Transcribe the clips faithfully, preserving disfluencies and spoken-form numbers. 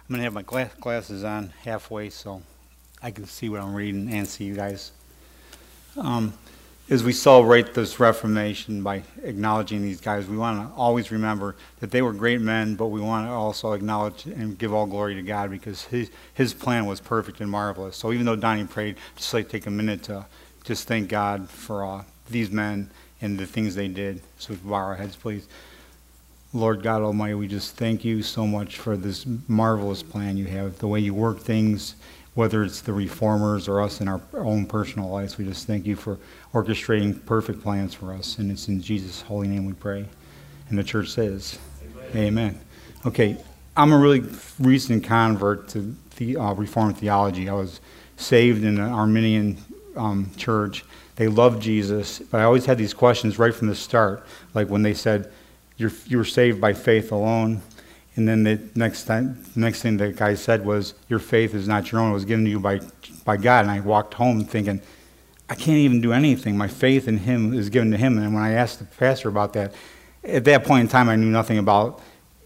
I'm going to have my gla- glasses on halfway so I can see what I'm reading and see you guys. Um, as we celebrate this Reformation by acknowledging these guys, we want to always remember that they were great men, but we want to also acknowledge and give all glory to God because his, his plan was perfect and marvelous. So even though Donnie prayed, just like take a minute to just thank God for uh, these men and the things they did. So we bow our heads, please. Lord God Almighty, we just thank you so much for this marvelous plan you have, the way you work things, whether it's the reformers or us in our own personal lives. We just thank you for orchestrating perfect plans for us. And it's in Jesus' holy name we pray. And the church says, Amen. Amen. Okay, I'm a really recent convert to the uh, Reformed theology. I was saved in an Arminian um, church. They loved Jesus, but I always had these questions right from the start, like when they said, You're, you were saved by faith alone. And then the next time, next thing the guy said was, your faith is not your own. It was given to you by, by God. And I walked home thinking, I can't even do anything. My faith in him is given to him. And when I asked the pastor about that, at that point in time, I knew nothing about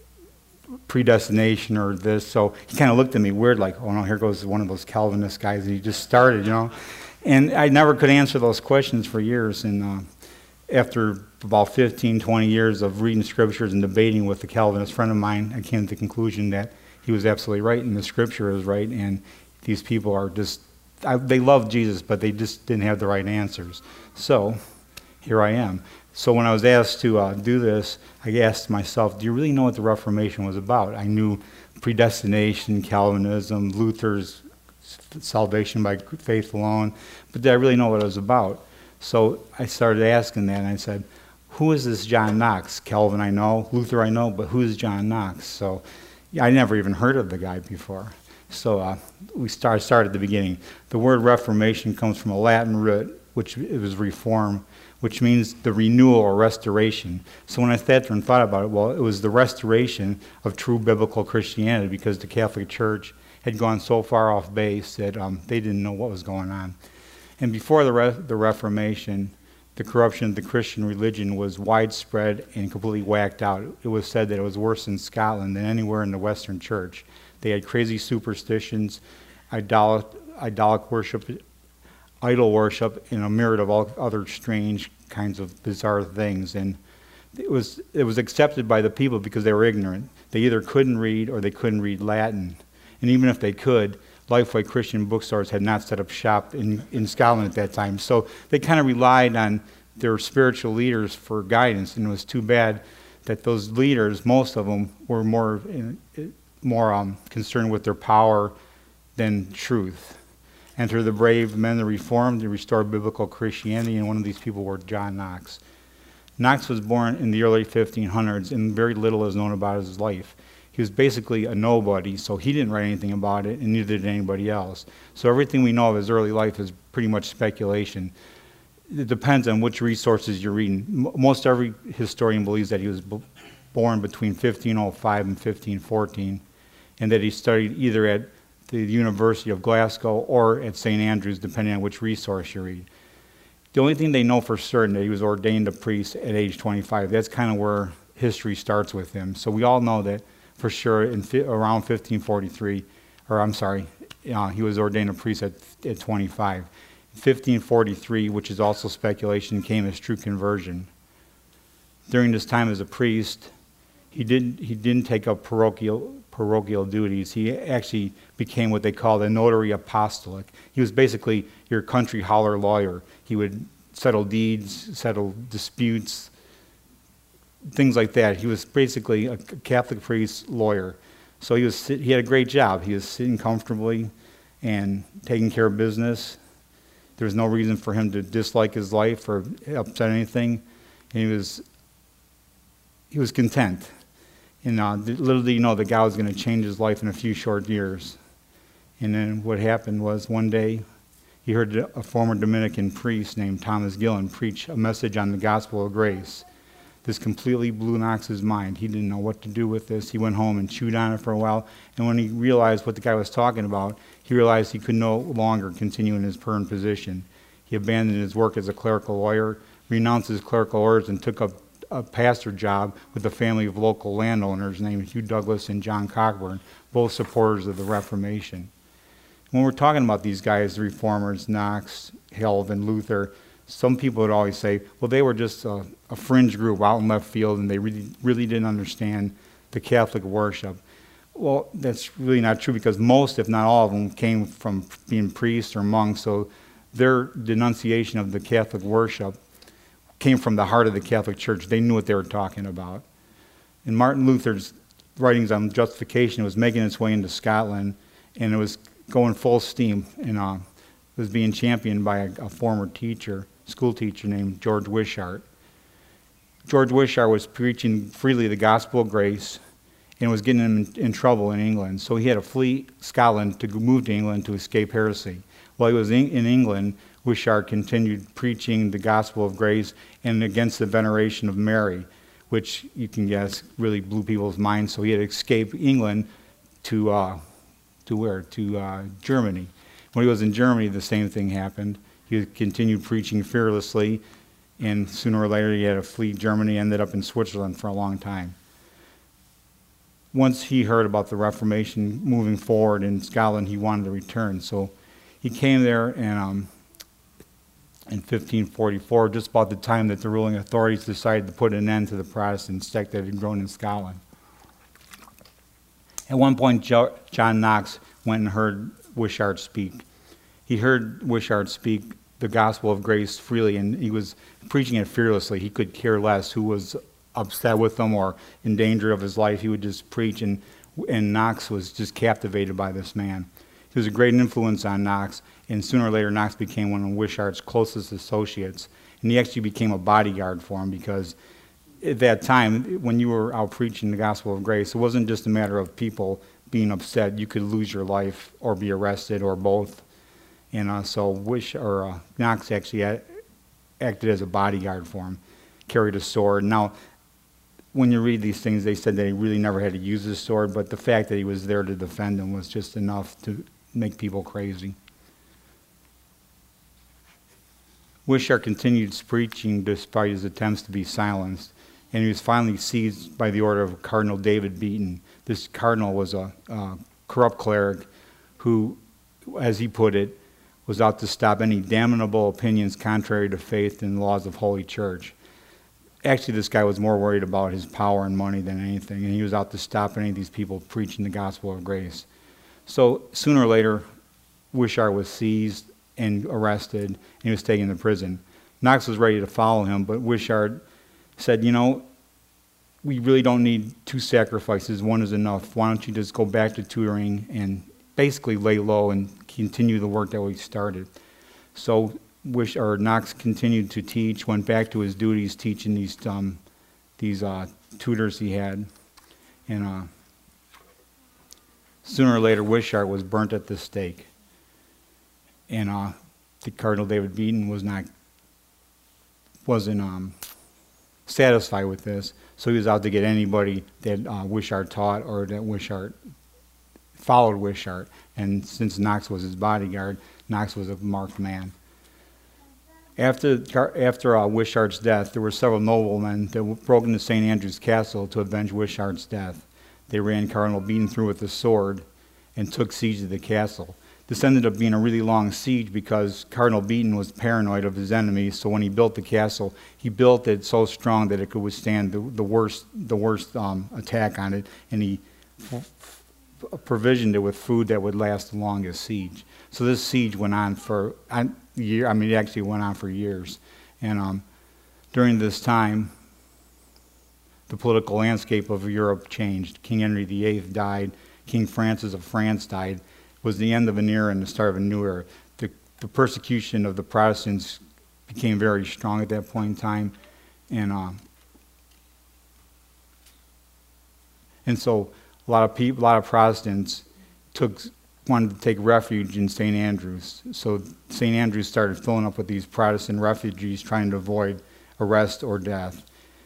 predestination or this. So he kind of looked at me weird, like, oh no, here goes one of those Calvinist guys. And he just started, you know. And I never could answer those questions for years. And uh, after about fifteen, twenty years of reading scriptures and debating with a Calvinist friend of mine, I came to the conclusion that he was absolutely right and the scripture is right, and these people are just, I, they love Jesus, but they just didn't have the right answers. So here I am. So when I was asked to uh, do this, I asked myself, do you really know what the Reformation was about? I knew predestination, Calvinism, Luther's salvation by faith alone, but did I really know what it was about? So I started asking that, and I said, who is this John Knox? Calvin I know, Luther I know, but who is John Knox? So yeah, I never even heard of the guy before. So uh, we start, start at the beginning. The word Reformation comes from a Latin root, which it was reform, which means the renewal or restoration. So when I sat there and thought about it, well, it was the restoration of true biblical Christianity because the Catholic Church had gone so far off base that um, they didn't know what was going on. And before the, Re- the Reformation, the corruption of the Christian religion was widespread and completely whacked out. It was said that it was worse in Scotland than anywhere in the Western Church. They had crazy superstitions, idol, idol worship, idol worship, and a myriad of all other strange kinds of bizarre things. And it was it was accepted by the people because they were ignorant. They either couldn't read or they couldn't read Latin. And even if they could, Lifeway Christian bookstores had not set up shop in, in Scotland at that time. So they kind of relied on their spiritual leaders for guidance, and it was too bad that those leaders, most of them, were more, more um, concerned with their power than truth. Enter the brave men that reformed and restored biblical Christianity, and one of these people were John Knox. Knox was born in the early fifteen hundreds, and very little is known about his life. He was basically a nobody, so he didn't write anything about it, and neither did anybody else. So everything we know of his early life is pretty much speculation. It depends on which resources you're reading. Most every historian believes that he was b- born between fifteen oh five and fifteen fourteen, and that he studied either at the University of Glasgow or at Saint Andrews, depending on which resource you read. The only thing they know for certain that he was ordained a priest at age twenty-five. That's kind of where history starts with him. So we all know that for sure in fi- around fifteen forty-three, or I'm sorry, uh, he was ordained a priest at, at twenty-five. fifteen forty-three, which is also speculation, came as true conversion. During this time as a priest, he didn't he didn't take up parochial parochial duties. He actually became what they call the notary apostolic. He was basically your country holler lawyer. He would settle deeds, settle disputes, things like that. He was basically a Catholic priest lawyer. So he was he had a great job. He was sitting comfortably and taking care of business. There was no reason for him to dislike his life or upset anything. And he was he was content. And uh, little did he know that God was going to change his life in a few short years. And then what happened was one day he heard a former Dominican priest named Thomas Gillen preach a message on the gospel of grace. This completely blew Knox's mind. He didn't know what to do with this. He went home and chewed on it for a while. And when he realized what the guy was talking about, he realized he could no longer continue in his current position. He abandoned his work as a clerical lawyer, renounced his clerical orders, and took up a pastor job with a family of local landowners named Hugh Douglas and John Cockburn, both supporters of the Reformation. When we're talking about these guys, the Reformers, Knox, Calvin, Luther, some people would always say, well, they were just a, a fringe group out in left field, and they really, really didn't understand the Catholic worship. Well, that's really not true, because most, if not all of them, came from being priests or monks, so their denunciation of the Catholic worship came from the heart of the Catholic Church. They knew what they were talking about. And Martin Luther's writings on justification was making its way into Scotland, and it was going full steam, and uh, it was being championed by a, a former teacher, school teacher named George Wishart. George Wishart was preaching freely the gospel of grace, and was getting him in, in trouble in England. So he had to flee Scotland to move to England to escape heresy. While he was in, in England, Wishart continued preaching the gospel of grace and against the veneration of Mary, which you can guess really blew people's minds. So he had to escape England to uh, to where? To uh, Germany. When he was in Germany, the same thing happened. He continued preaching fearlessly, and sooner or later he had to flee Germany, ended up in Switzerland for a long time. Once he heard about the Reformation moving forward in Scotland, he wanted to return. So he came there, and um, in fifteen forty-four, just about the time that the ruling authorities decided to put an end to the Protestant sect that had grown in Scotland. At one point, jo- John Knox went and heard Wishart speak. He heard Wishart speak the gospel of grace freely, and he was preaching it fearlessly. He could care less who was upset with him or in danger of his life. He would just preach, and, and Knox was just captivated by this man. He was a great influence on Knox, and sooner or later Knox became one of Wishart's closest associates, and he actually became a bodyguard for him, because at that time, when you were out preaching the gospel of grace, it wasn't just a matter of people being upset. You could lose your life or be arrested or both. And uh, so Wish or uh, Knox actually had, acted as a bodyguard for him, carried a sword. Now, when you read these things, they said that he really never had to use his sword, but the fact that he was there to defend him was just enough to make people crazy. Wishart continued preaching despite his attempts to be silenced, and he was finally seized by the order of Cardinal David Beaton. This cardinal was a, a corrupt cleric who, as he put it, was out to stop any damnable opinions contrary to faith and the laws of Holy Church. Actually, this guy was more worried about his power and money than anything, and he was out to stop any of these people preaching the gospel of grace. So sooner or later, Wishart was seized and arrested, and he was taken to prison. Knox was ready to follow him, but Wishart said, you know, we really don't need two sacrifices. One is enough. Why don't you just go back to tutoring and basically lay low and continue the work that we started? So Wish or Knox continued to teach, went back to his duties teaching these um, these uh, tutors he had, and uh, sooner or later Wishart was burnt at the stake, and uh, the Cardinal David Beaton was not wasn't um, satisfied with this, so he was out to get anybody that uh, Wishart taught or that Wishart followed Wishart, and since Knox was his bodyguard, Knox was a marked man. After after uh, Wishart's death, there were several noblemen that broke into Saint Andrew's Castle to avenge Wishart's death. They ran Cardinal Beaton through with a sword and took siege of the castle. This ended up being a really long siege because Cardinal Beaton was paranoid of his enemies, so when he built the castle, he built it so strong that it could withstand the, the worst the worst um, attack on it, and he f- f- provisioned it with food that would last the longest siege. So this siege went on for a year. I mean, it actually went on for years. And um, during this time, the political landscape of Europe changed. King Henry the Eighth died. King Francis of France died. It was the end of an era and the start of a new era. The, the persecution of the Protestants became very strong at that point in time. And uh, and so a lot of people, a lot of Protestants took wanted to take refuge in Saint Andrews. So Saint Andrews started filling up with these Protestant refugees trying to avoid arrest or death.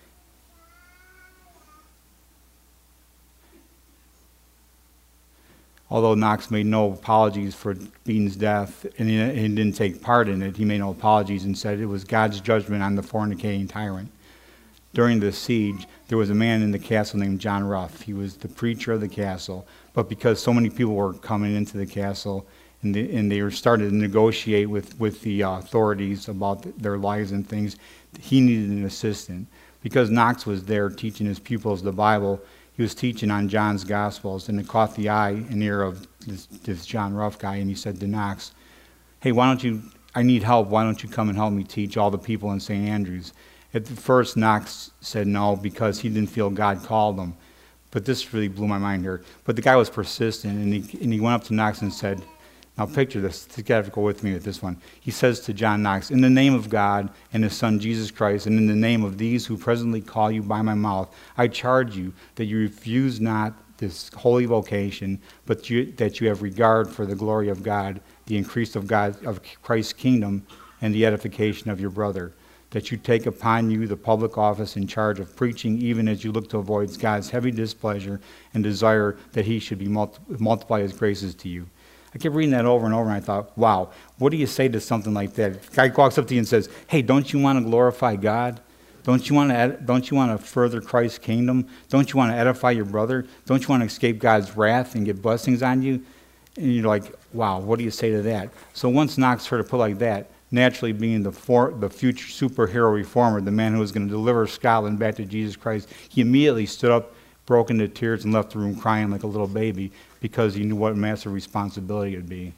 Although Knox made no apologies for Beaton's death, and he, he didn't take part in it, he made no apologies and said it was God's judgment on the fornicating tyrant. during the siege, there was a man in the castle named John Ruff. He was the preacher of the castle, but because so many people were coming into the castle, and, the, and they were starting to negotiate with, with the uh, authorities about their lives and things, he needed an assistant. Because Knox was there teaching his pupils the Bible, he was teaching on John's Gospels, and it caught the eye and ear of this, this John Ruff guy, and he said to Knox, hey, why don't you, I need help, why don't you come and help me teach all the people in Saint Andrews? At first, Knox said no because he didn't feel God called him. But this really blew my mind here. But the guy was persistent, and he, and he went up to Knox and said, now picture this, you got to go with me with this one. He says to John Knox, in the name of God and his Son Jesus Christ, and in the name of these who presently call you by my mouth, I charge you that you refuse not this holy vocation, but you, that you have regard for the glory of God, the increase of God, of Christ's kingdom, and the edification of your brother, that you take upon you the public office in charge of preaching, even as you look to avoid God's heavy displeasure and desire that he should be multi- multiply his graces to you. I kept reading that over and over, and I thought, wow, what do you say to something like that? If a guy walks up to you and says, hey, don't you want to glorify God? Don't you want to ed- don't you want to further Christ's kingdom? Don't you want to edify your brother? Don't you want to escape God's wrath and get blessings on you? And you're like, wow, what do you say to that? So once Knox heard it put like that, naturally being the, for, the future superhero reformer, the man who was going to deliver Scotland back to Jesus Christ, he immediately stood up, broke into tears, and left the room crying like a little baby because he knew what a massive responsibility it would be.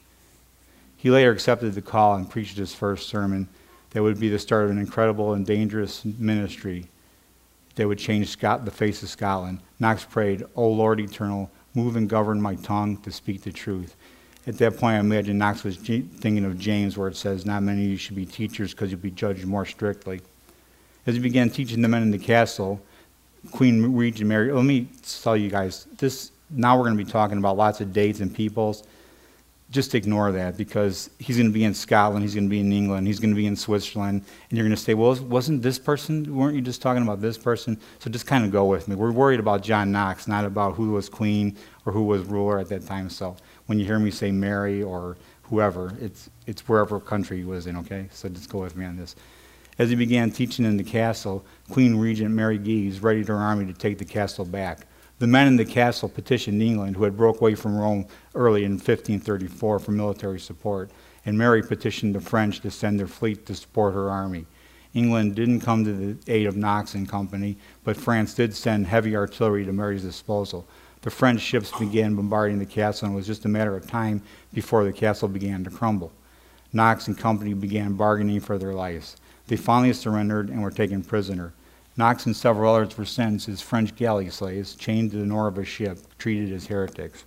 He later accepted the call and preached his first sermon that would be the start of an incredible and dangerous ministry that would change Scot- the face of Scotland. Knox prayed, O Lord eternal, move and govern my tongue to speak the truth. At that point, I imagine Knox was G- thinking of James, where it says, not many of you should be teachers because you'll be judged more strictly. As he began teaching the men in the castle, Queen Regent Mary, let me tell you guys, this. Now we're going to be talking about lots of dates and peoples. Just ignore that, because he's going to be in Scotland, he's going to be in England, he's going to be in Switzerland, and you're going to say, well, wasn't this person, weren't you just talking about this person? So just kind of go with me. We're worried about John Knox, not about who was queen or who was ruler at that time. So when you hear me say Mary or whoever, it's it's wherever country he was in, okay? So just go with me on this. As he began teaching in the castle, Queen Regent Mary Guise readied her army to take the castle back. The men in the castle petitioned England, who had broke away from Rome early in fifteen thirty-four, for military support, and Mary petitioned the French to send their fleet to support her army. England didn't come to the aid of Knox and company, but France did send heavy artillery to Mary's disposal. The French ships began bombarding the castle, and it was just a matter of time before the castle began to crumble. Knox and company began bargaining for their lives. They finally surrendered and were taken prisoner. Knox and several others were sentenced as French galley slaves, chained to the nor of a ship, treated as heretics.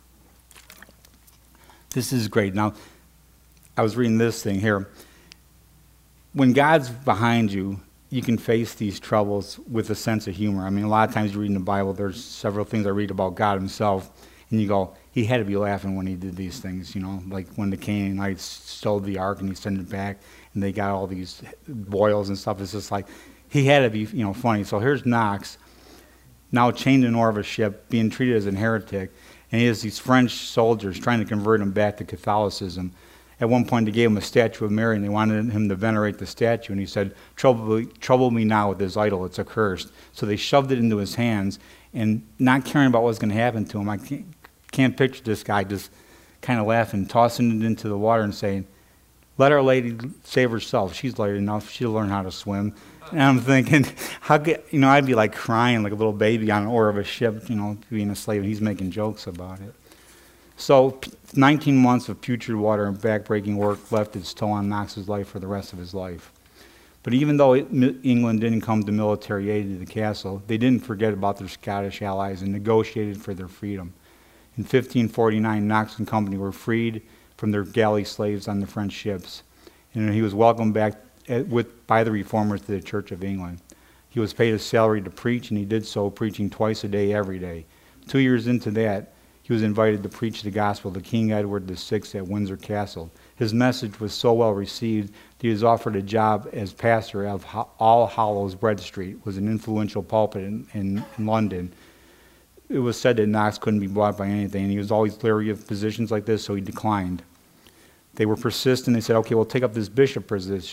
This is great. Now, I was reading this thing here. When God's behind you, you can face these troubles with a sense of humor. I mean, a lot of times you read in the Bible, there's several things I read about God himself, and you go, he had to be laughing when he did these things, you know, like when the Canaanites stole the ark and he sent it back, and they got all these boils and stuff. It's just like, he had to be, you know, funny. So here's Knox, now chained to the nor of a ship, being treated as a heretic, and he has these French soldiers trying to convert him back to Catholicism. At one point, they gave him a statue of Mary, and they wanted him to venerate the statue, and he said, trouble, trouble me now with this idol, it's accursed. So they shoved it into his hands, and not caring about what's going to happen to him. I can't, can't picture this guy just kind of laughing, tossing it into the water and saying, let Our Lady save herself. She's late enough. She'll learn how to swim. And I'm thinking, how could, you know, I'd be like crying like a little baby on an oar of a ship, you know, being a slave, and he's making jokes about it. So nineteen months of putrid water and backbreaking work left its toll on Knox's life for the rest of his life. But even though it, England didn't come to military aid to the castle, they didn't forget about their Scottish allies and negotiated for their freedom. In fifteen forty-nine, Knox and company were freed from their galley slaves on the French ships, and he was welcomed back at, with, by the reformers to the Church of England. He was paid a salary to preach, and he did so, preaching twice a day, every day. Two years into that, he was invited to preach the gospel to King Edward the Sixth at Windsor Castle. His message was so well received that he was offered a job as pastor of All Hallows Bread Street, was an influential pulpit in, in, in London. It was said that Knox couldn't be bought by anything, and he was always leery of positions like this, so he declined. They were persistent. They said, okay, we'll take up this bishop position.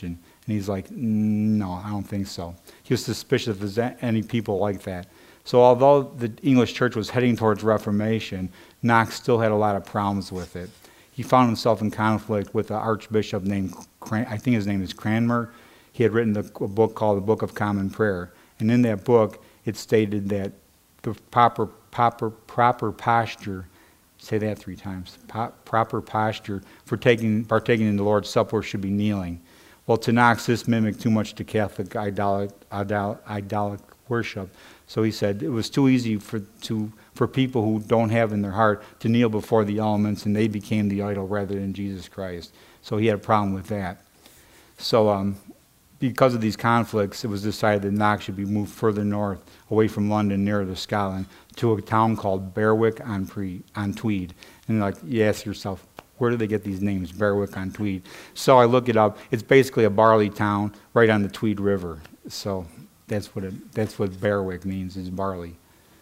And he's like, no, I don't think so. He was suspicious if there's any people like that. So although the English church was heading towards Reformation, Knox still had a lot of problems with it. He found himself in conflict with an archbishop named, Cran- I think his name is Cranmer. He had written the, a book called the Book of Common Prayer. And in that book, it stated that the proper, proper, proper posture, say that three times, po- proper posture for taking, partaking in the Lord's Supper should be kneeling. Well, to Knox, this mimicked too much to Catholic idolic, idol, idolic worship. So he said it was too easy for to for people who don't have in their heart to kneel before the elements, and they became the idol rather than Jesus Christ. So he had a problem with that. So um, because of these conflicts, it was decided that Knox should be moved further north, away from London, nearer to Scotland, to a town called Berwick on, Pre, on Tweed. And like you ask yourself, where do they get these names, Berwick on Tweed? So I look it up. It's basically a barley town right on the Tweed River. So that's what it, that's what Berwick means, is barley.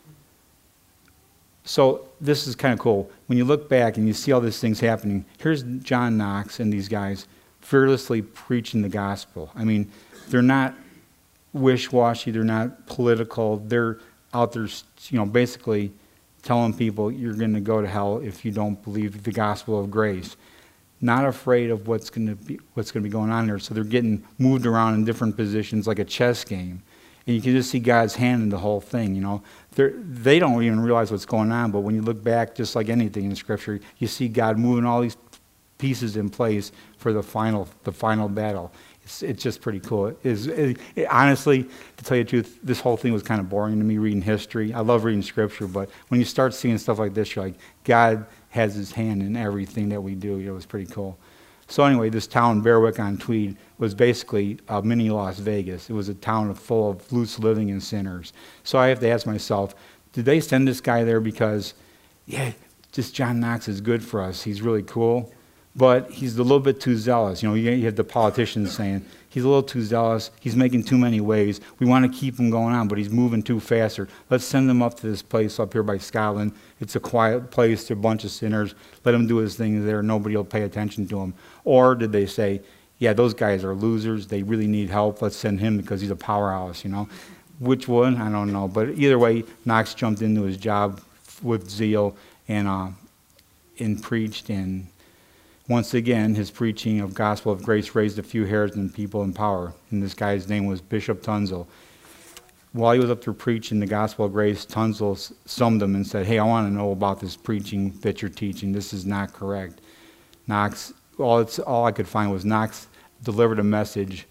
So this is kind of cool. When you look back and you see all these things happening, here's John Knox and these guys fearlessly preaching the gospel. I mean, they're not wish-washy. They're not political. They're out there, you know, basically telling people you're going to go to hell if you don't believe the gospel of grace. Not afraid of what's going to be what's going to be going on there. So they're getting moved around in different positions like a chess game. And you can just see God's hand in the whole thing, you know. They're, they don't even realize what's going on, but when you look back, just like anything in Scripture, you see God moving all these pieces in place for the final the final battle. It's, it's just pretty cool. It is, it, it, honestly, to tell you the truth, this whole thing was kind of boring to me, reading history. I love reading Scripture, but when you start seeing stuff like this, you're like, God has his hand in everything that we do. It was pretty cool. So anyway, this town, Berwick on Tweed, was basically a mini Las Vegas. It was a town full of loose living and sinners. So I have to ask myself, did they send this guy there because, yeah, just John Knox is good for us. He's really cool. But he's a little bit too zealous. You know, you have the politicians saying, he's a little too zealous. He's making too many waves. We want to keep him going on, but he's moving too faster. Let's send him up to this place up here by Scotland. It's a quiet place. They're a bunch of sinners. Let him do his thing there. Nobody will pay attention to him. Or did they say, yeah, those guys are losers. They really need help. Let's send him because he's a powerhouse, you know. Which one? I don't know. But either way, Knox jumped into his job with zeal and, uh, and preached, and once again, his preaching of gospel of grace raised a few hairs in people in power. And this guy's name was Bishop Tunzel. While he was up there preaching the gospel of grace, Tunzel summed him and said, hey, I want to know about this preaching that you're teaching. This is not correct. Knox, all, it's, all I could find was Knox delivered a message.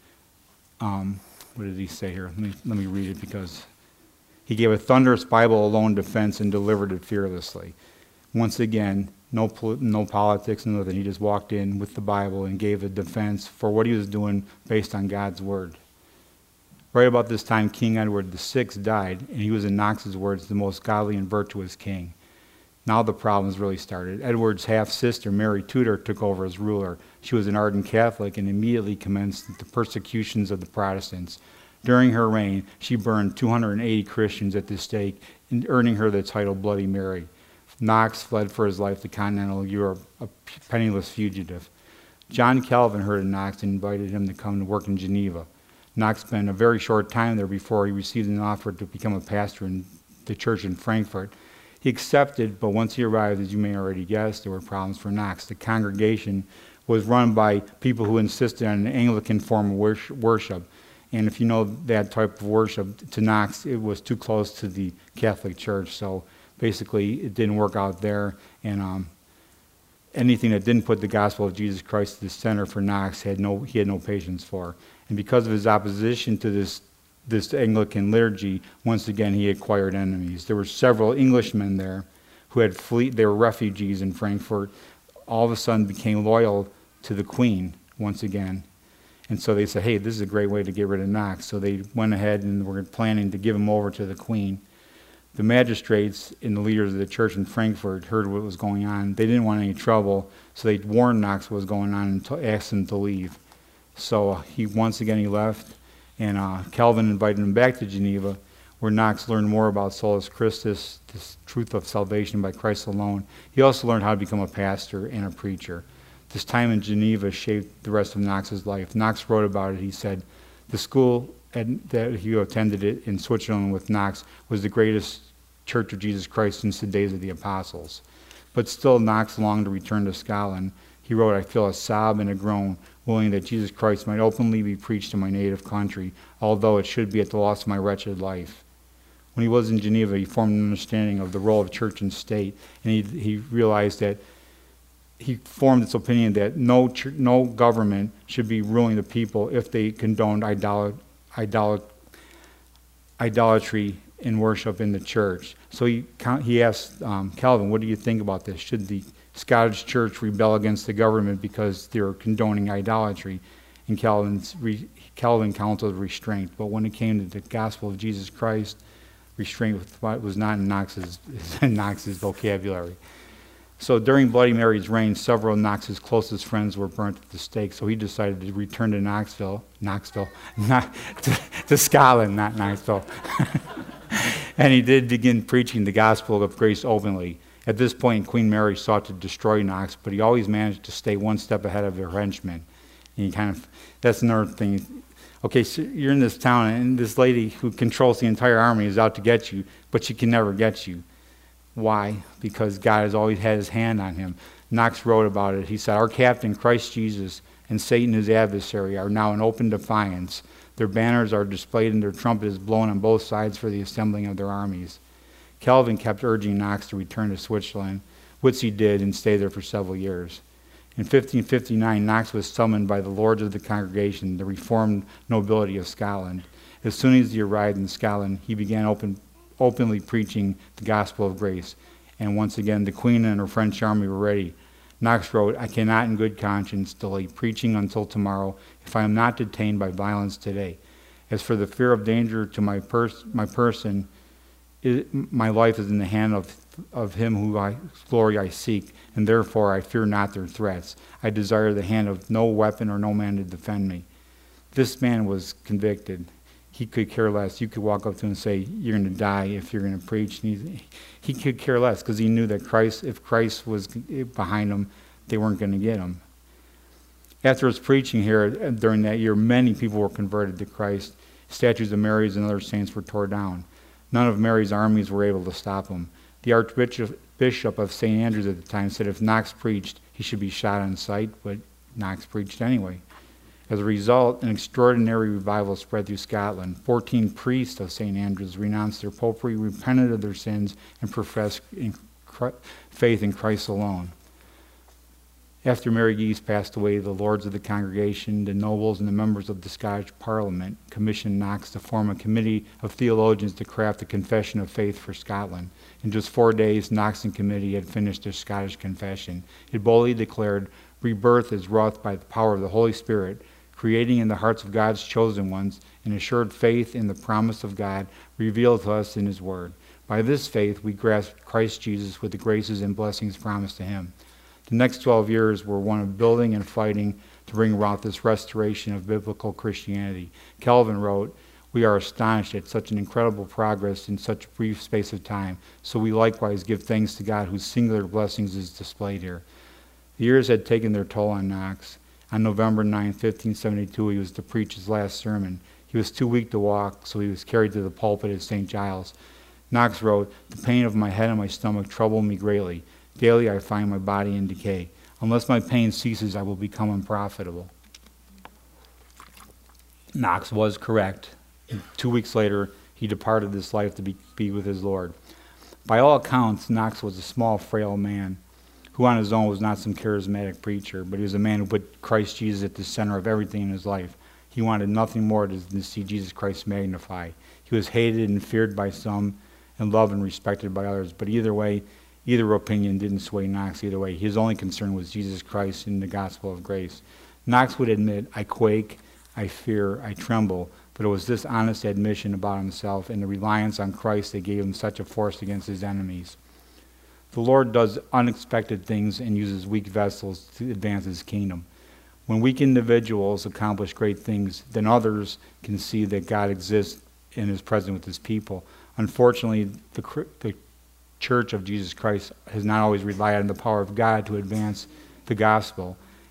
Um, what did he say here? Let me, let me read it, because he gave a thunderous Bible alone defense and delivered it fearlessly. Once again, no no politics, no nothing. He just walked in with the Bible and gave a defense for what he was doing based on God's word. Right about this time, King Edward the Sixth died, and he was, in Knox's words, the most godly and virtuous king. Now the problems really started. Edward's half-sister, Mary Tudor, took over as ruler. She was an ardent Catholic and immediately commenced the persecutions of the Protestants. During her reign, she burned two hundred eighty Christians at the stake, earning her the title Bloody Mary. Knox fled for his life to continental Europe, a penniless fugitive. John Calvin heard of Knox and invited him to come to work in Geneva. Knox spent a very short time there before he received an offer to become a pastor in the church in Frankfurt. He accepted, but once he arrived, as you may already guess, there were problems for Knox. The congregation was run by people who insisted on an Anglican form of worship. And if you know that type of worship, to Knox, it was too close to the Catholic Church. So basically, it didn't work out there, and um, anything that didn't put the gospel of Jesus Christ at the center for Knox, had no, he had no patience for. And because of his opposition to this, this Anglican liturgy, once again, he acquired enemies. There were several Englishmen there who had flee, they were refugees in Frankfurt, all of a sudden became loyal to the Queen once again. And so they said, hey, this is a great way to get rid of Knox. So they went ahead and were planning to give him over to the Queen. The magistrates and the leaders of the church in Frankfurt heard what was going on. They didn't want any trouble, so they warned Knox what was going on and to asked him to leave. So he once again he left, and uh, Calvin invited him back to Geneva, where Knox learned more about Solus Christus, this truth of salvation by Christ alone. He also learned how to become a pastor and a preacher. This time in Geneva shaped the rest of Knox's life. Knox wrote about it. He said, the school at, that he attended it in Switzerland with Knox was the greatest Church of Jesus Christ since the days of the apostles. But still Knox longed to return to Scotland. He wrote, I feel a sob and a groan, willing that Jesus Christ might openly be preached in my native country, although it should be at the loss of my wretched life. When he was in Geneva, he formed an understanding of the role of church and state, and he, he realized that he formed this opinion that no ch- no government should be ruling the people if they condoned idol- idol- idolatry and worship in the church. So he he asked um, Calvin, what do you think about this? Should the Scottish church rebel against the government because they're condoning idolatry? And Calvin's re- Calvin counseled restraint. But when it came to the gospel of Jesus Christ, restraint was not in Knox's, in Knox's vocabulary. So during Bloody Mary's reign, several of Knox's closest friends were burnt at the stake, so he decided to return to Knoxville, Knoxville, not to, to Scotland, not Knoxville. And he did begin preaching the gospel of grace openly. At this point, Queen Mary sought to destroy Knox, but he always managed to stay one step ahead of her henchmen. And he kind of, that's another thing. Okay, so you're in this town, and this lady who controls the entire army is out to get you, but she can never get you. Why? Because God has always had his hand on him. Knox wrote about it. He said, our captain, Christ Jesus, and Satan, his adversary, are now in open defiance. Their banners are displayed and their trumpet is blown on both sides for the assembling of their armies. Calvin kept urging Knox to return to Switzerland, which he did and stayed there for several years. In fifteen fifty-nine, Knox was summoned by the lords of the congregation, the reformed nobility of Scotland. As soon as he arrived in Scotland, he began open, openly preaching the gospel of grace. And once again, the Queen and her French army were ready. Knox wrote, I cannot in good conscience delay preaching until tomorrow if I am not detained by violence today. As for the fear of danger to my, pers- my person, it, my life is in the hand of, of him whose I, glory I seek, and therefore I fear not their threats. I desire the hand of no weapon or no man to defend me. This man was convicted. He could care less. You could walk up to him and say, you're going to die if you're going to preach. And he, he could care less because he knew that Christ, if Christ was behind him, they weren't going to get him. After his preaching here during that year, many people were converted to Christ. Statues of Mary's and other saints were torn down. None of Mary's armies were able to stop him. The Archbishop Bishop of Saint Andrews at the time said if Knox preached, he should be shot on sight, but Knox preached anyway. As a result, an extraordinary revival spread through Scotland. Fourteen priests of Saint Andrews renounced their popery, repented of their sins, and professed in Christ, faith in Christ alone. After Mary Geese passed away, the lords of the congregation, the nobles, and the members of the Scottish Parliament commissioned Knox to form a committee of theologians to craft a confession of faith for Scotland. In just four days, Knox and committee had finished their Scottish confession. It boldly declared, rebirth is wrought by the power of the Holy Spirit, creating in the hearts of God's chosen ones an assured faith in the promise of God revealed to us in his word. By this faith, we grasp Christ Jesus with the graces and blessings promised to him. The next twelve years were one of building and fighting to bring about this restoration of biblical Christianity. Calvin wrote, we are astonished at such an incredible progress in such a brief space of time, so we likewise give thanks to God whose singular blessings is displayed here. The years had taken their toll on Knox. On November ninth, fifteen seventy-two, he was to preach his last sermon. He was too weak to walk, so he was carried to the pulpit at Saint Giles. Knox wrote, the pain of my head and my stomach troubled me greatly. Daily I find my body in decay. Unless my pain ceases, I will become unprofitable. Knox was correct. Two weeks later, he departed this life to be, be with his Lord. By all accounts, Knox was a small, frail man who on his own was not some charismatic preacher, but he was a man who put Christ Jesus at the center of everything in his life. He wanted nothing more than to see Jesus Christ magnified. He was hated and feared by some and loved and respected by others, but either way, either opinion didn't sway Knox either way. His only concern was Jesus Christ and the gospel of grace. Knox would admit, I quake, I fear, I tremble, but it was this honest admission about himself and the reliance on Christ that gave him such a force against his enemies. The Lord does unexpected things and uses weak vessels to advance his kingdom. When weak individuals accomplish great things, then others can see that God exists and is present with his people. Unfortunately, the, the Church of Jesus Christ has not always relied on the power of God to advance the gospel.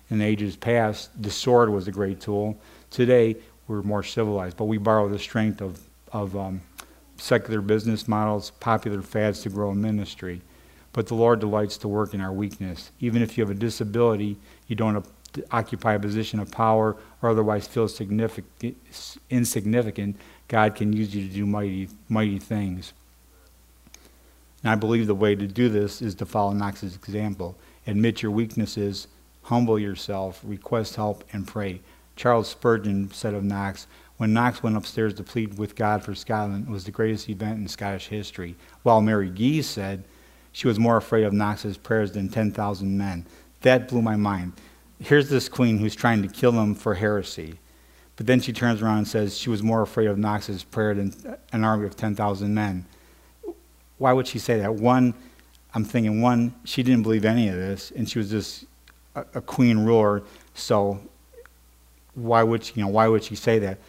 In ages past, the sword was a great tool. Today, we're more civilized, but we borrow the strength of, of um, secular business models, popular fads to grow a ministry. But the Lord delights to work in our weakness. Even if you have a disability, you don't occupy a position of power or otherwise feel significant, insignificant, God can use you to do mighty, mighty things. And I believe the way to do this is to follow Knox's example. Admit your weaknesses, humble yourself, request help, and pray. Charles Spurgeon said of Knox, when Knox went upstairs to plead with God for Scotland, it was the greatest event in Scottish history. While Mary Gies said she was more afraid of Knox's prayers than ten thousand men. That blew my mind. Here's this queen who's trying to kill him for heresy. But then she turns around and says she was more afraid of Knox's prayer than an army of ten thousand men. Why would she say that? One, I'm thinking, one, she didn't believe any of this, and she was just a, a queen ruler, so why would she, you know, why would she say that?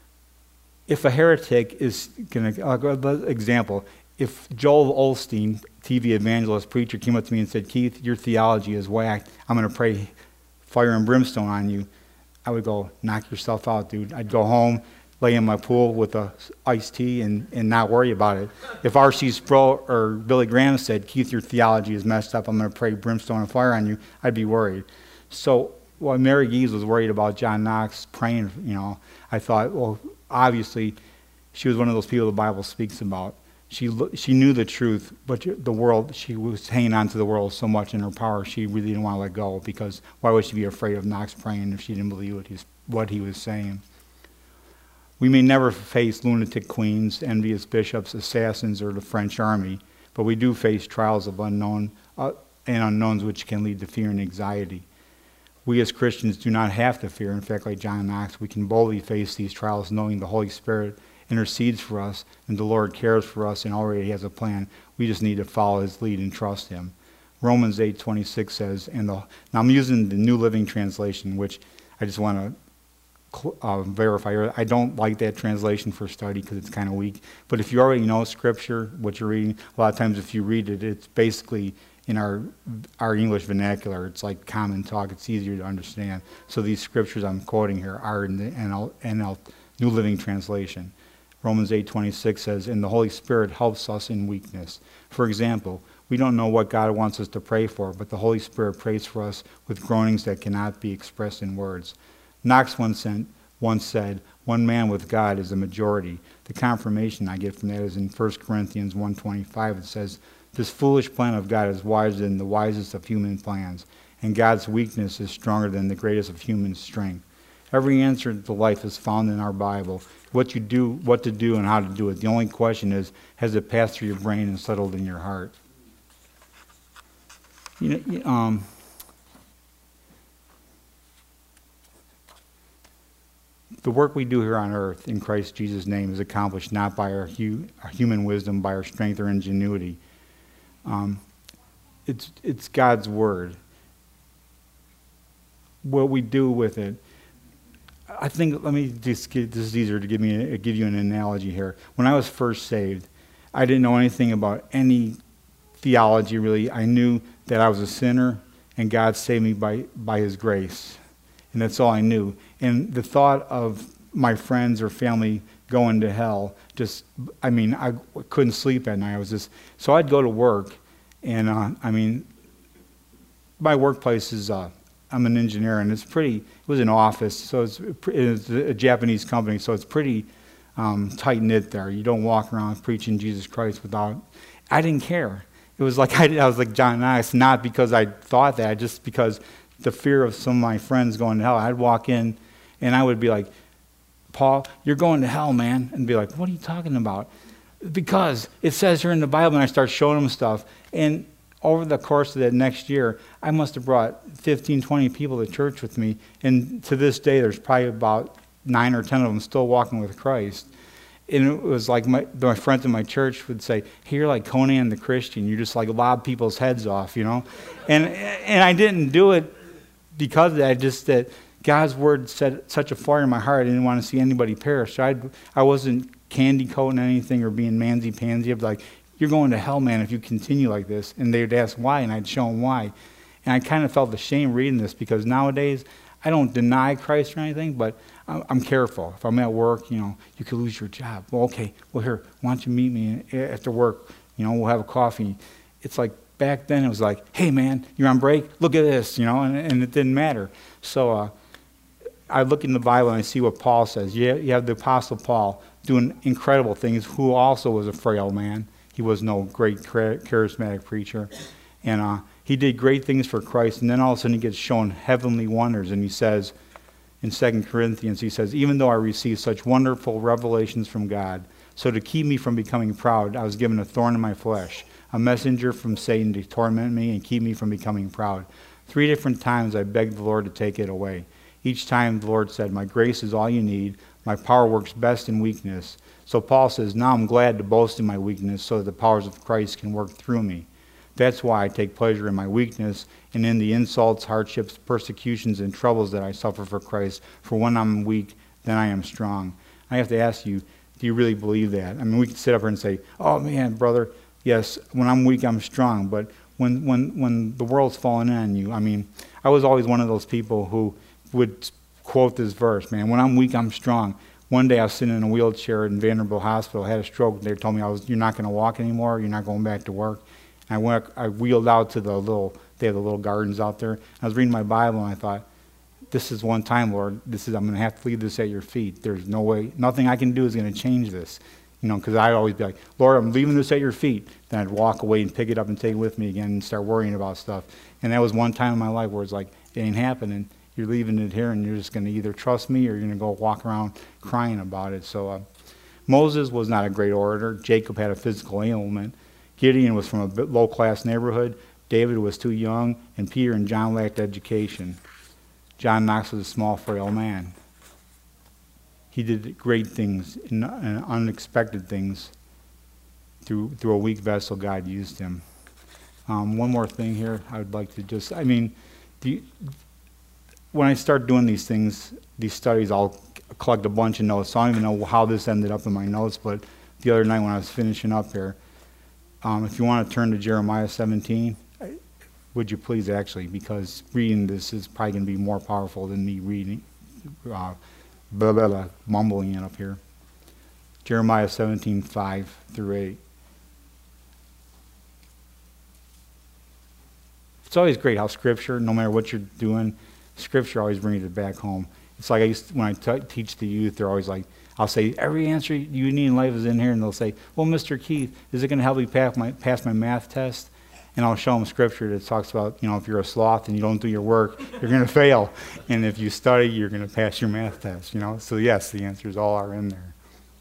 If a heretic is going to, example, if Joel Osteen, T V evangelist, preacher, came up to me and said, Keith, your theology is whacked, I'm going to pray fire and brimstone on you, I would go, knock yourself out, dude. I'd go home, lay in my pool with a iced tea and, and not worry about it. If R C Sproul or Billy Graham said, Keith, your theology is messed up, I'm going to pray brimstone and fire on you, I'd be worried. So while Mary Gies was worried about John Knox praying, you know, I thought, well, obviously she was one of those people the Bible speaks about. She she knew the truth, but the world, she was hanging on to the world so much in her power, she really didn't want to let go, because why would she be afraid of Knox praying if she didn't believe what he was, what he was saying? We may never face lunatic queens, envious bishops, assassins, or the French army, but we do face trials of unknown uh, and unknowns which can lead to fear and anxiety. We as Christians do not have to fear. In fact, like John Knox, we can boldly face these trials knowing the Holy Spirit intercedes for us and the Lord cares for us and already has a plan. We just need to follow his lead and trust him. Romans eight twenty-six says, and the, now I'm using the New Living Translation, which I just want to uh, verify. I don't like that translation for study because it's kind of weak. But if you already know Scripture, what you're reading, a lot of times if you read it, it's basically in our our English vernacular. It's like common talk. It's easier to understand. So these scriptures I'm quoting here are in the N L, N L, New Living Translation. Romans eight twenty-six says, and the Holy Spirit helps us in weakness. For example, we don't know what God wants us to pray for, but the Holy Spirit prays for us with groanings that cannot be expressed in words. Knox once, sent, once said, one man with God is a majority. The confirmation I get from that is in First Corinthians one twenty-five. It says, this foolish plan of God is wiser than the wisest of human plans, and God's weakness is stronger than the greatest of human strength. Every answer to life is found in our Bible. What you do, what to do, and how to do it. The only question is, has it passed through your brain and settled in your heart? You know, um, the work we do here on earth in Christ Jesus' name is accomplished not by our, hu- our human wisdom, by our strength or ingenuity. Um, it's it's God's word. What we do with it. I think, let me just get, this is easier to give me give you an analogy here. When I was first saved, I didn't know anything about any theology really. I knew that I was a sinner and God saved me by, by his grace. And that's all I knew. And the thought of my friends or family going to hell, just, I mean, I couldn't sleep at night. I was just, so I'd go to work, and uh, I mean, my workplace is, uh, I'm an engineer, and it's pretty, it was an office, so it's, it's a Japanese company, so it's pretty um, tight-knit there. You don't walk around preaching Jesus Christ without, I didn't care. It was like, I, I was like John Knox, not because I thought that, just because the fear of some of my friends going to hell. I'd walk in, and I would be like, Paul, you're going to hell, man. And be like, what are you talking about? Because it says here in the Bible, and I start showing them stuff. And over the course of that next year, I must have brought fifteen, twenty people to church with me. And to this day, there's probably about nine or ten of them still walking with Christ. And it was like my, my friends in my church would say, hey, you're like Conan the Christian. You just like lob people's heads off, you know. And and I didn't do it because of that, just that God's word set such a fire in my heart. I didn't want to see anybody perish. So I'd, I wasn't candy coating anything or being mansy-pansy. I'd be like, you're going to hell, man, if you continue like this. And they'd ask why, and I'd show them why. And I kind of felt ashamed reading this because nowadays I don't deny Christ or anything, but I'm, I'm careful. If I'm at work, you know, you could lose your job. Well, okay, well, here, why don't you meet me after work? You know, we'll have a coffee. It's like back then it was like, hey, man, you're on break? Look at this, you know, and, and it didn't matter. So uh, I look in the Bible and I see what Paul says. You have, you have the Apostle Paul doing incredible things, who also was a frail man. He was no great charismatic preacher. And uh, he did great things for Christ, and then all of a sudden he gets shown heavenly wonders, and he says in Second Corinthians, he says, even though I received such wonderful revelations from God, so to keep me from becoming proud, I was given a thorn in my flesh, a messenger from Satan to torment me and keep me from becoming proud. Three different times I begged the Lord to take it away. Each time the Lord said, my grace is all you need. My power works best in weakness. So Paul says, now I'm glad to boast in my weakness so that the powers of Christ can work through me. That's why I take pleasure in my weakness and in the insults, hardships, persecutions, and troubles that I suffer for Christ. For when I'm weak, then I am strong. I have to ask you, do you really believe that? I mean, we can sit up here and say, oh man, brother, yes, when I'm weak, I'm strong. But when, when, when the world's falling in on you, I mean, I was always one of those people who would quote this verse, man, when I'm weak, I'm strong. One day I was sitting in a wheelchair in Vanderbilt Hospital, had a stroke. They told me I was, you're not going to walk anymore, you're not going back to work. And I went, I wheeled out to the little, they have the little gardens out there. I was reading my Bible and I thought, this is one time, Lord, this is, I'm going to have to leave this at your feet. There's no way, nothing I can do is going to change this. You know, because I'd always be like, Lord, I'm leaving this at your feet. Then I'd walk away and pick it up and take it with me again and start worrying about stuff. And that was one time in my life where it's like, it ain't happening. You're leaving it here and you're just going to either trust me or you're going to go walk around crying about it. So uh, Moses was not a great orator. Jacob had a physical ailment. Gideon was from a low-class neighborhood. David was too young. And Peter and John lacked education. John Knox was a small, frail man. He did great things and unexpected things. Through, through a weak vessel, God used him. Um, one more thing here I would like to just, I mean, do you, when I start doing these things, these studies, I'll collect a bunch of notes. So I don't even know how this ended up in my notes, but the other night when I was finishing up here, um, if you want to turn to Jeremiah seventeen, would you please actually, because reading this is probably going to be more powerful than me reading, uh, blah, blah, blah, mumbling it up here. Jeremiah seventeen, five through eight. It's always great how Scripture, no matter what you're doing, Scripture always brings it back home. It's like I used to, when I t- teach the youth, they're always like, I'll say, every answer you need in life is in here, and they'll say, well, Mister Keith, is it going to help me pass my, pass my math test? And I'll show them Scripture that talks about, you know, if you're a sloth and you don't do your work, you're going to fail. And if you study, you're going to pass your math test, you know. So yes, the answers all are in there.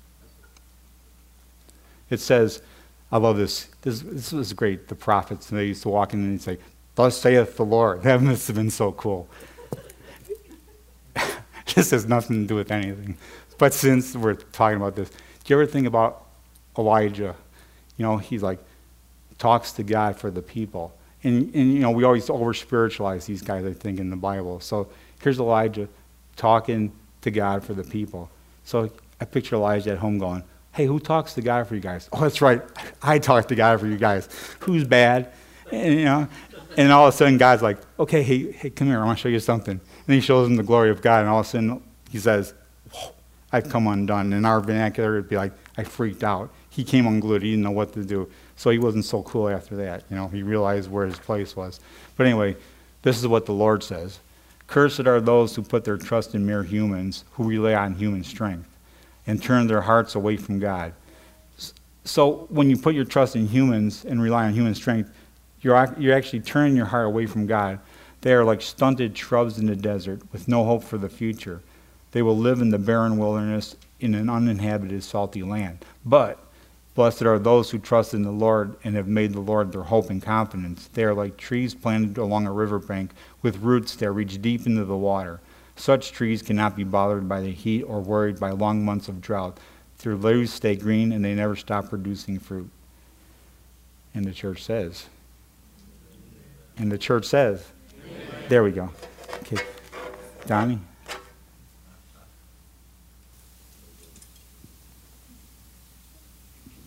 It says, I love this. This, this was great. The prophets, they used to walk in and they'd say, thus saith the Lord. That must have been so cool. This has nothing to do with anything. But since we're talking about this, do you ever think about Elijah? You know, he's like, talks to God for the people. And, and you know, we always over-spiritualize these guys, I think, in the Bible. So here's Elijah talking to God for the people. So I picture Elijah at home going, hey, who talks to God for you guys? Oh, that's right. I talk to God for you guys. Who's bad? And, you know, and all of a sudden God's like, okay, hey, hey, come here. I want to show you something. And he shows him the glory of God. And all of a sudden he says, I've come undone. In our vernacular, it'd be like, I freaked out. He came unglued. He didn't know what to do. So he wasn't so cool after that. You know, he realized where his place was. But anyway, this is what the Lord says. Cursed are those who put their trust in mere humans, who rely on human strength, and turn their hearts away from God. So when you put your trust in humans and rely on human strength, you're, you're actually turning your heart away from God. They are like stunted shrubs in the desert with no hope for the future. They will live in the barren wilderness in an uninhabited, salty land. But blessed are those who trust in the Lord and have made the Lord their hope and confidence. They are like trees planted along a riverbank with roots that reach deep into the water. Such trees cannot be bothered by the heat or worried by long months of drought. Their leaves stay green and they never stop producing fruit. And the church says. And the church says. Amen. There we go. Okay. Donnie?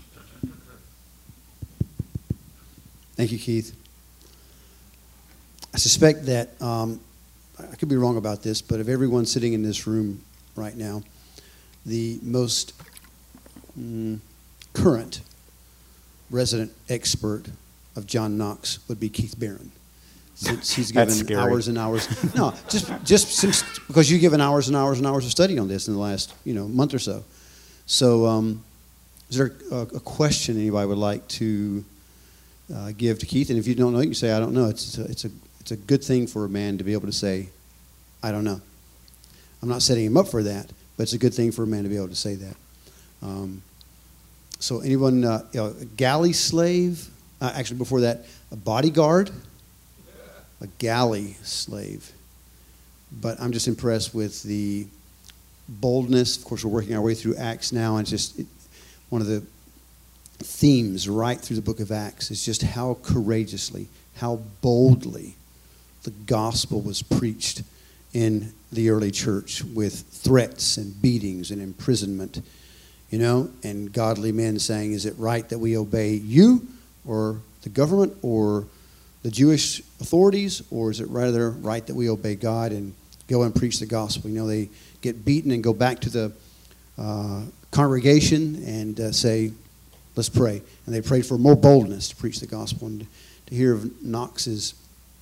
Thank you, Keith. I suspect that, um, I could be wrong about this, but of everyone sitting in this room right now, the most mm, current resident expert of John Knox would be Keith Barron. Since he's given hours and hours. No, just just since, because you've given hours and hours and hours of study on this in the last, you know, month or so. So um, is there a, a question anybody would like to uh, give to Keith? And if you don't know, you can say, I don't know. It's a, it's a it's a good thing for a man to be able to say, I don't know. I'm not setting him up for that, but it's a good thing for a man to be able to say that. Um, so anyone, uh, you know, a galley slave, uh, actually before that, a bodyguard, a galley slave. But I'm just impressed with the boldness. Of course, we're working our way through Acts now, and it's just it, one of the themes right through the book of Acts is just how courageously, how boldly the gospel was preached in the early church, with threats and beatings and imprisonment, you know, and godly men saying, is it right that we obey you or the government or the Jewish authorities, or is it rather right that we obey God and go and preach the gospel? You know, they get beaten and go back to the uh, congregation and uh, say, let's pray. And they prayed for more boldness to preach the gospel. And to hear of Knox's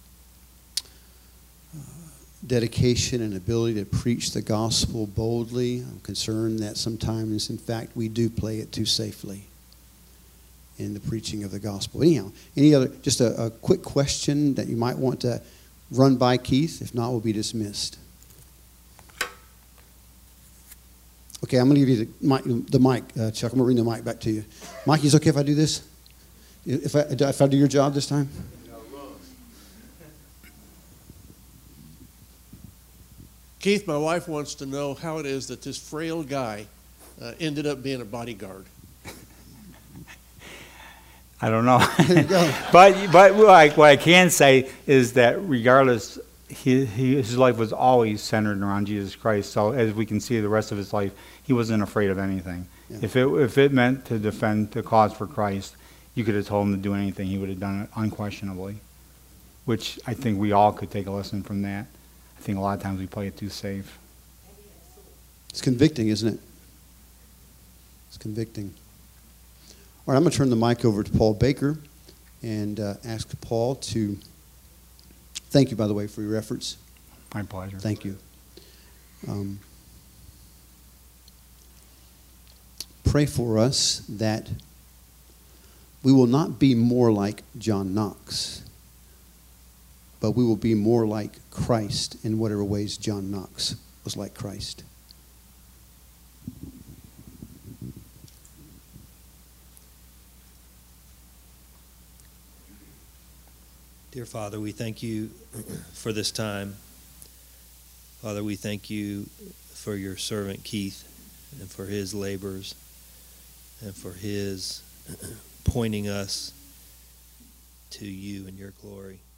uh, dedication and ability to preach the gospel boldly, I'm concerned that sometimes, in fact, we do play it too safely in the preaching of the gospel. Anyhow, any other, just a, a quick question that you might want to run by Keith? If not, we'll be dismissed. Okay, I'm going to give you the mic, the mic uh, Chuck. I'm going to bring the mic back to you. Mike, is it okay if I do this? If I, if I do your job this time? Keith, my wife wants to know how it is that this frail guy uh, ended up being a bodyguard. I don't know. There you go. but but like what I can say is that regardless, he, he, his life was always centered around Jesus Christ. So as we can see, the rest of his life, he wasn't afraid of anything. Yeah. If it if it meant to defend the cause for Christ, you could have told him to do anything. He would have done it unquestionably, which I think we all could take a lesson from that. I think a lot of times we play it too safe. It's convicting, isn't it? It's convicting. All right, I'm going to turn the mic over to Paul Baker and uh, ask Paul to, thank you, by the way, for your efforts. My pleasure. Thank you. Um, pray for us that we will not be more like John Knox, but we will be more like Christ in whatever ways John Knox was like Christ. Dear Father, we thank you for this time. Father, we thank you for your servant Keith and for his labors and for his pointing us to you and your glory.